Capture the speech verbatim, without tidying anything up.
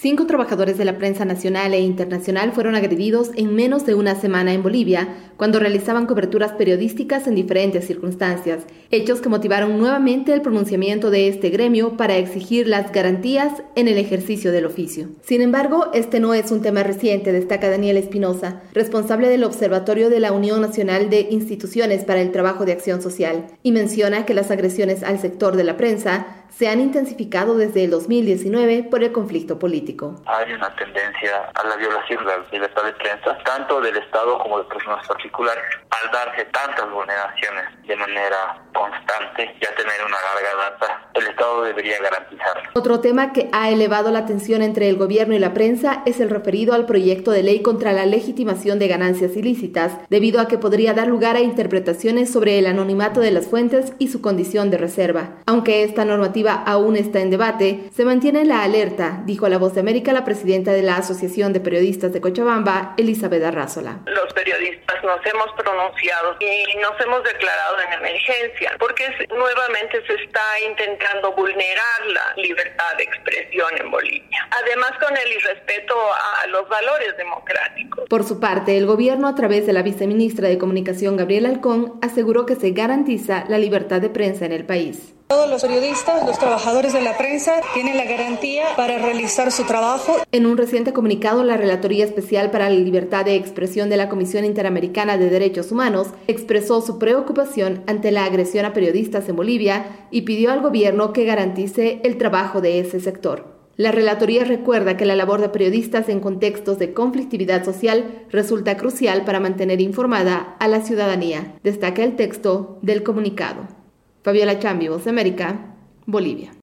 Cinco trabajadores de la prensa nacional e internacional fueron agredidos en menos de una semana en Bolivia cuando realizaban coberturas periodísticas en diferentes circunstancias, hechos que motivaron nuevamente el pronunciamiento de este gremio para exigir las garantías en el ejercicio del oficio. Sin embargo, este no es un tema reciente, destaca Daniel Espinosa, responsable del Observatorio de la Unión Nacional de Instituciones para el Trabajo de Acción Social, y menciona que las agresiones al sector de la prensa se han intensificado desde el dos mil diecinueve por el conflicto político. Hay una tendencia a la violación de la libertad de prensa, tanto del Estado como de personas particulares. Al darse tantas vulneraciones de manera constante, ya tener una larga data, el Estado debería garantizarlo. Otro tema que ha elevado la tensión entre el gobierno y la prensa es el referido al proyecto de ley contra la legitimación de ganancias ilícitas, debido a que podría dar lugar a interpretaciones sobre el anonimato de las fuentes y su condición de reserva. Aunque esta normativa aún está en debate, se mantiene la alerta, dijo a La Voz de América la presidenta de la Asociación de Periodistas de Cochabamba, Elizabeth Arrázola. Los periodistas nos hemos pronunciado y nos hemos declarado en emergencia porque nuevamente se está intentando vulnerar la libertad de expresión en Bolivia, además con el irrespeto a los valores democráticos. Por su parte, el gobierno, a través de la viceministra de Comunicación, Gabriela Alcón, aseguró que se garantiza la libertad de prensa en el país. Todos los periodistas, los trabajadores de la prensa, tienen la garantía para realizar su trabajo. En un reciente comunicado, la Relatoría Especial para la Libertad de Expresión de la Comisión Interamericana de Derechos Humanos expresó su preocupación ante la agresión a periodistas en Bolivia y pidió al gobierno que garantice el trabajo de ese sector. La Relatoría recuerda que la labor de periodistas en contextos de conflictividad social resulta crucial para mantener informada a la ciudadanía, destaca el texto del comunicado. Fabiola Chambi, Voz de América, Bolivia.